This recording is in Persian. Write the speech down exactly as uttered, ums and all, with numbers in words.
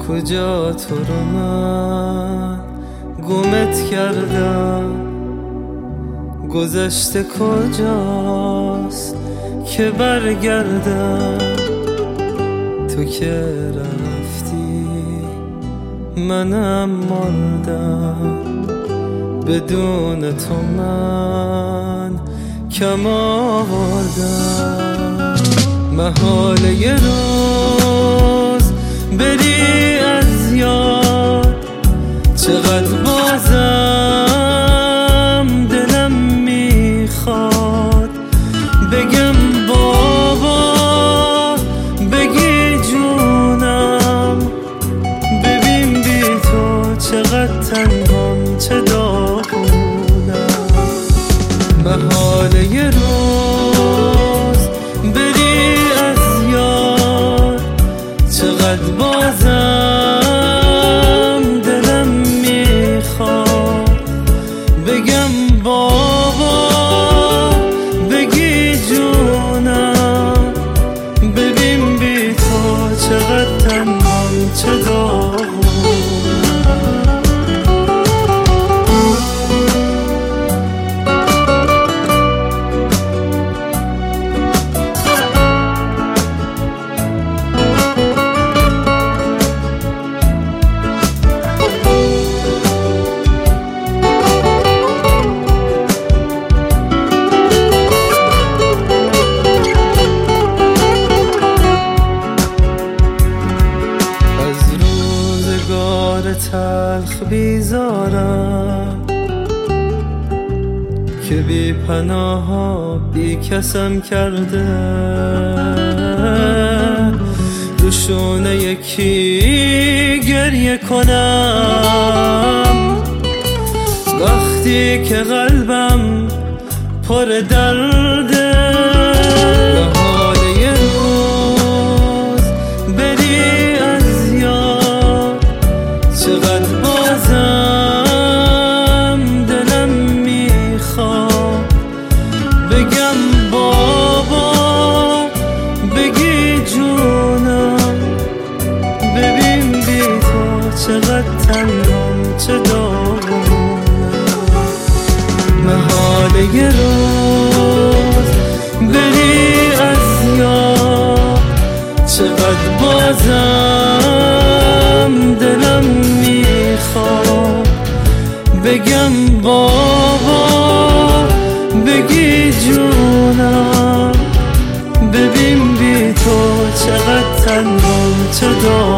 کجا تو رو من گمت کردم، گذشته کجاست که برگردم. تو که رفتی منم مردم، بدون تو من کم آوردم. محاله یه روز بری از یاد، چقدر بازم دلم میخواد بگم بابا، بگی جونم، ببین بی تو چقدر تنهام، چه داغونم. محاله یه روز بری از یاد، چقدر بازم دلم میخواد بگم بابا، بگی جونم، ببین بی تو چقدر تنهام، چه داغونم. تلخ بیزارم که بی پناه بی کسم کرده، روشونه یکی گریه کنم وقتی که قلبم پر درده. چقدر بازم دلم میخواد بگم بابا، بگی جونم، ببین بی تو چقدر تنهام، چه داغونم. محاله یه روز بری از یاد، چقدر بازم دلم میخواد بگم بابا، بگی جونم، ببین بی تو چقدر تنهام، چه داغونم.